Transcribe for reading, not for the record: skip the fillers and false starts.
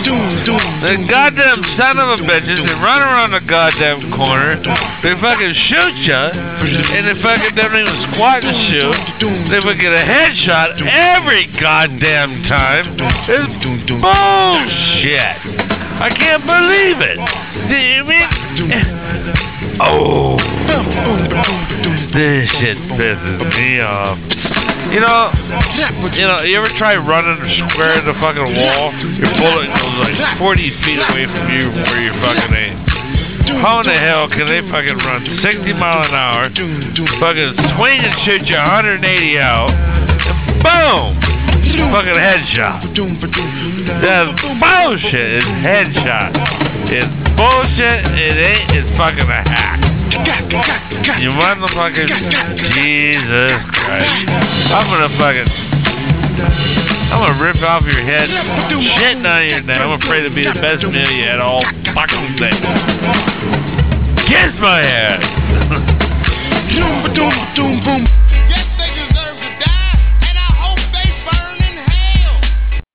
The goddamn son of a bitches, they run around the goddamn corner, they fucking shoot ya, and they fucking don't even squat and shoot. They fucking get a headshot every goddamn time. It's bullshit. I can't believe it. You mean? Oh, this shit pisses me off. You know, you ever try running square the fucking wall? Your bullet goes like 40 feet away from you from where you're fucking aim. How in the hell can they fucking run 60 miles an hour, fucking swing and shoot you 180 out, and boom! Fucking headshot. That's bullshit. It's headshot. It's bullshit. It ain't. It's fucking a hack. You motherfuckers. Jesus Christ. I'm gonna rip off your head, shitting on your neck. I'm afraid to be the best meal you had all fucking day. Kiss my ass.